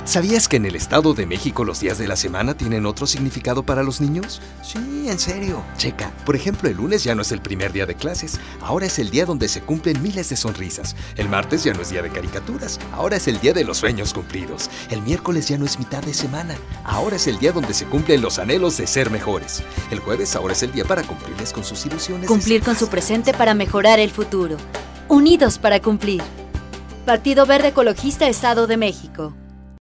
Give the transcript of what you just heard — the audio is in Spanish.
¿Sabías que en el Estado de México los días de la semana tienen otro significado para los niños? Sí, en serio. Checa. Por ejemplo, el lunes ya no es el primer día de clases. Ahora es el día donde se cumplen miles de sonrisas. El martes ya no es día de caricaturas. Ahora es el día de los sueños cumplidos. El miércoles ya no es mitad de semana. Ahora es el día donde se cumplen los anhelos de ser mejores. El jueves ahora es el día para cumplirles con sus ilusiones. Cumplir con su presente para mejorar el futuro. Unidos para cumplir. Partido Verde Ecologista, Estado de México.